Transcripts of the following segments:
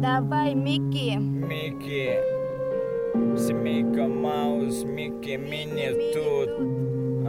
Давай, Микки. Микки, семейка Маус, Микки Мини тут.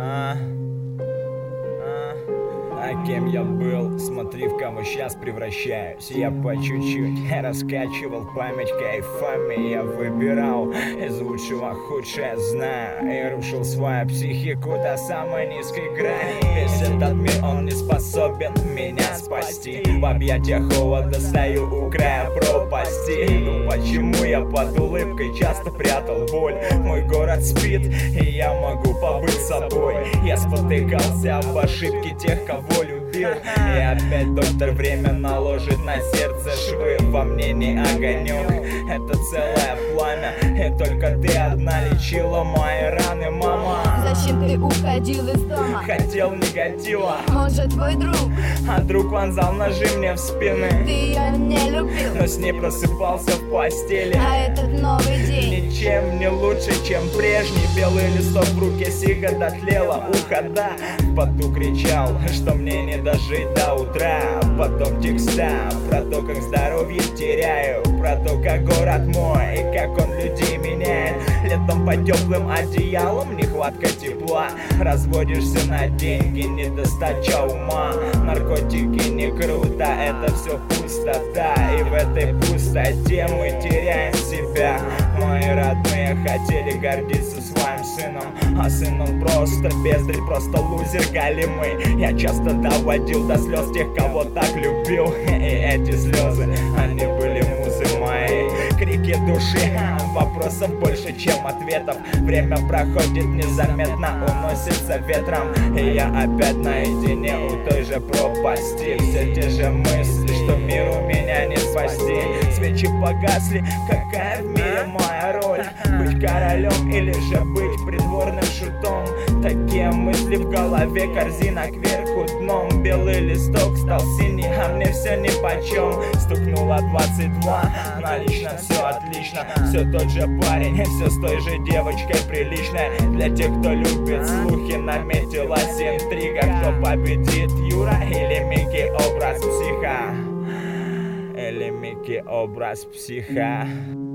А кем я был, смотри, в кого сейчас превращаюсь. Я по чуть-чуть раскачивал память кайфами. Я выбирал из лучшего худшее, знаю, и рушил свою психику до самой низкой грани. Весь этот мир, он не способен меня спасти. В объятиях холода стою у края пропасти. Ну почему я под улыбкой часто прятал боль? Мой город спит, и я могу побыть собой. Я спотыкался об ошибки тех, кого любил. И опять доктор время наложит на сердце швы. Во мне не огонек, это целое пламя. И только ты одна лечила мои раны, мама. Зачем ты уходил из дома? Хотел негатива, Он же твой друг. а друг вонзал ножи мне в спины. Ты ее не любил, Но с ней просыпался в постели. а этот новый день Ничем не лучше, чем прежний. Белый листок в руке, сига дотлела. Ухода в поту кричал, что мне не дожить до утра. Потом текста про то, как здоровье теряю, про то, как город мой и как он людей меняет. Летом под теплым одеялом нехватка тепла. Разводишься на деньги, недостача ума. Наркотики не круто, это все пустота. И в этой пустоте мы теряем себя. Мои родные хотели гордиться своим сыном, а сын он просто бездарь, просто лузер галимый. Я часто доводил до слез тех, кого так любил. И эти слезы, они были музы моей. Крики души, вопросов больше, чем ответов. Время проходит незаметно, уносится ветром. И я опять наедине у той же пропасти. Все те же мысли, что миру меня не спасти. Свечи погасли, какая в мире моя роль? Быть королем или же быть придворным шутом? Такие мысли в голове, корзина кверху дном. Белый листок стал синий, а мне все нипочем. Стукнуло 22, налично, все отлично. Все тот же парень, все с той же девочкой приличной. Для тех, кто любит слухи, наметилась интрига. Кто победит, Юра или Микки, образ психа? Или Микки, образ психа?